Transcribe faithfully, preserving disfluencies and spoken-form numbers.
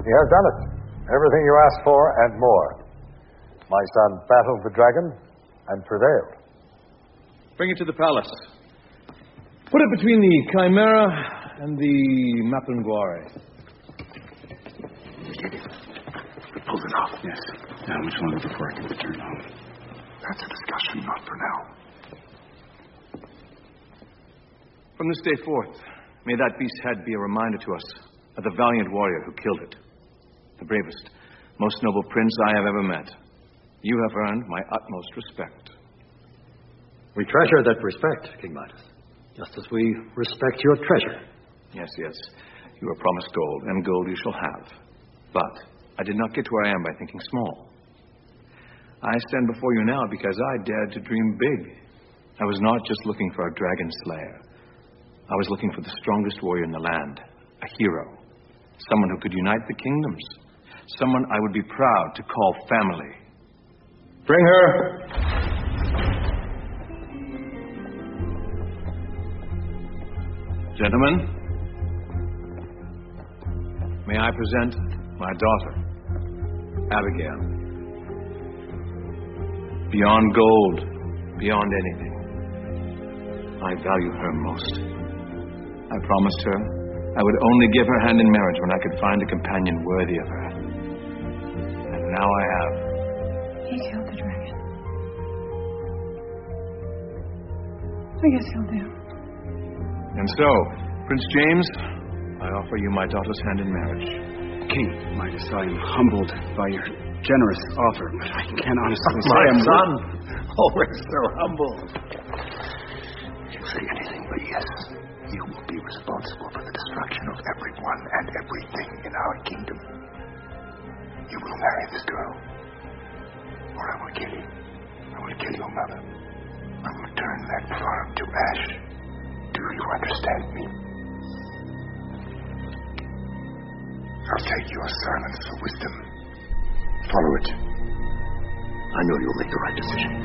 He has done it. Everything you asked for and more. My son battled the dragon and prevailed. Bring it to the palace. Put it between the Chimera and the Mapinguari. Pulled it off. Yes. Now, which one before I can return home? That's a discussion, not for now. From this day forth, may that beast's head be a reminder to us of the valiant warrior who killed it. The bravest, most noble prince I have ever met. You have earned my utmost respect. We treasure that respect, King Midas, just as we respect your treasure. Yes, yes. You were promised gold, and gold you shall have. But I did not get to where I am by thinking small. I stand before you now because I dared to dream big. I was not just looking for a dragon slayer. I was looking for the strongest warrior in the land, a hero, someone who could unite the kingdoms, someone I would be proud to call family. Bring her. Gentlemen, may I present my daughter, Abigail. Beyond gold, beyond anything, I value her most. I promised her I would only give her hand in marriage when I could find a companion worthy of her. And now I have. He killed the dragon. I guess he'll do. And so, Prince James, I offer you my daughter's hand in marriage. King Midas, I am humbled by your generous offer, but I can't honestly say My I'm... son, always so humble. If you say anything but yes, you will be responsible for the destruction of everyone and everything in our kingdom. You will marry this girl, or I will kill you. I will kill your mother. I will turn that farm to ash. Do you understand me? I'll take your silence for wisdom. Follow it. I know you'll make the right decision.